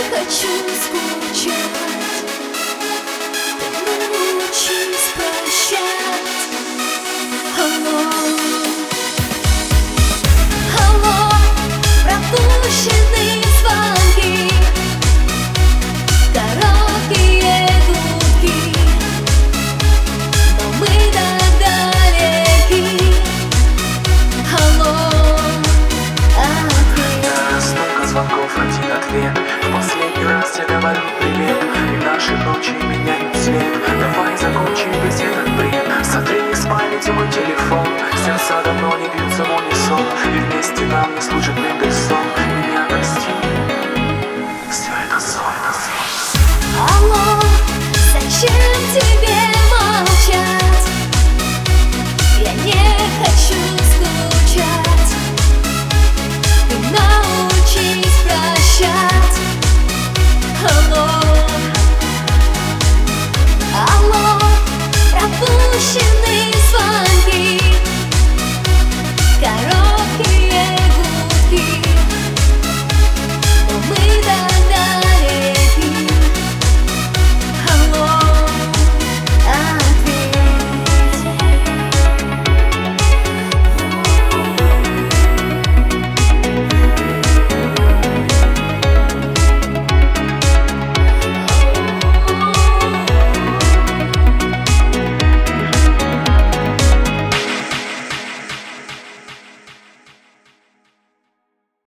хочу скучать, научись прощать. Алло, алло, пропущенные звонки, короткие гудки, но мы так далеки. Алло, ответ. Столько звонков, один ответ. В последний раз я говорю привет, и наши ночи меняют цвет. Давай закончим весь этот бред. Смотри, не смайлите мой телефон. Сердца давно не бьются в унисон, и вместе нам не служит Мендельсон.